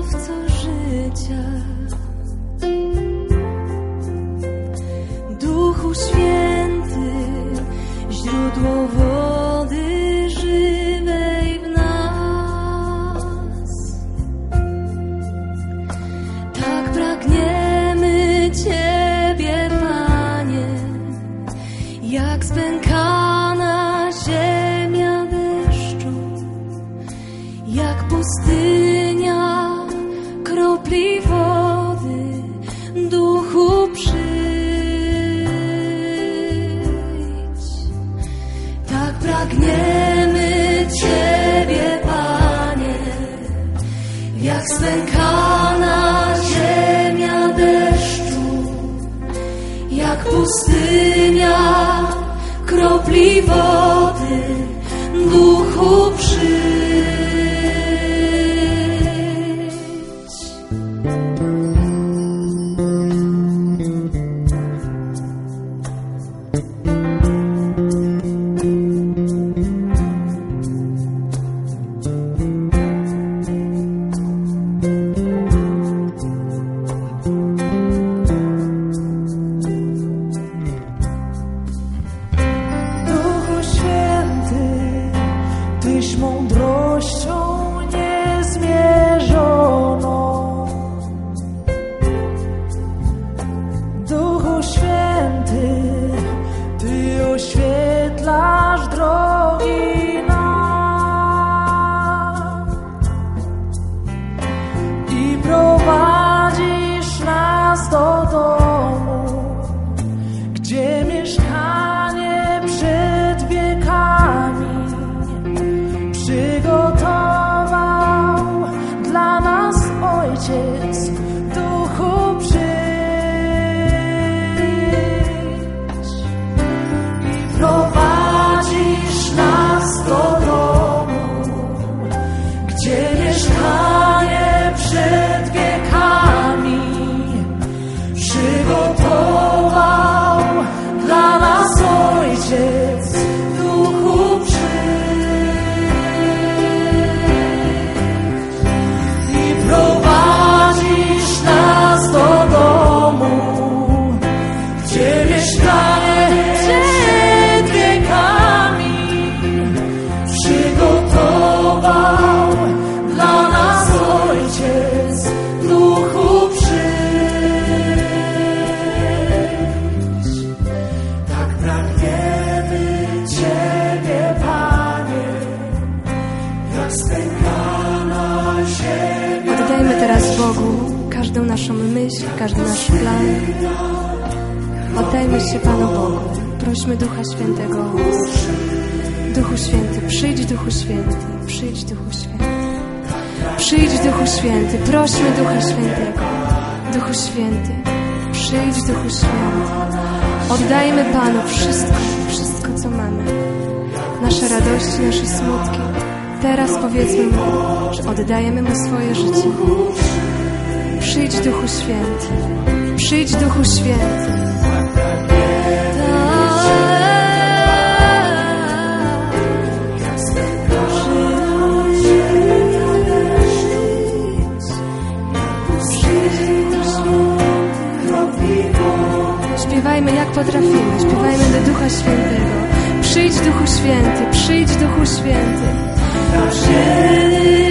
dawco życia. Duchu Święty, źródło wody żywej w nas. Tak pragniemy Ciebie, Panie, jak spękana ziemia deszczu, jak pustynia kropli wody. Duchu, przyjdź. Tak pragniemy Ciebie, Panie, jak spękana ziemia deszczu, jak pustynia kropli wody. Duchu, przyjdź. Tyś mądrością niezmierzoną. Duchu Święty, Ty oświetlasz drogi nam i prowadzisz nas do domu, gdzie mieszkanie przed wiekami przygotował dla nas Ojciec. Duchu, przyjdź i prowadzisz nas do domu, gdzie mieszkanie przed wiekami przygotował dla nas Ojciec. Duchu, przyjdź i prowadzisz nas do domu, gdzie mieszkanie przed wiekami przygotował dla nas Ojciec. Duchu, przyjdź. Tak pragniemy Ciebie, Panie, jak spękana ziemia. Oddajmy teraz Bogu każdą naszą myśl, każdy nasz plan. Oddajmy się Panu Bogu. Prośmy Ducha Świętego o moc. Duchu Święty, przyjdź, Duchu Święty, przyjdź, Duchu Święty. Przyjdź, Duchu Święty, prośmy Ducha Świętego. Duchu Święty, przyjdź, Duchu Święty. Oddajmy Panu wszystko, wszystko co mamy. Nasze radości, nasze smutki. Teraz powiedzmy Mu, że oddajemy Mu swoje życie. Przyjdź, Duchu Święty, przyjdź, Duchu Święty. Śpiewajmy jak potrafimy, śpiewajmy do Ducha Świętego. Przyjdź, Duchu Święty, przyjdź, Duchu Święty.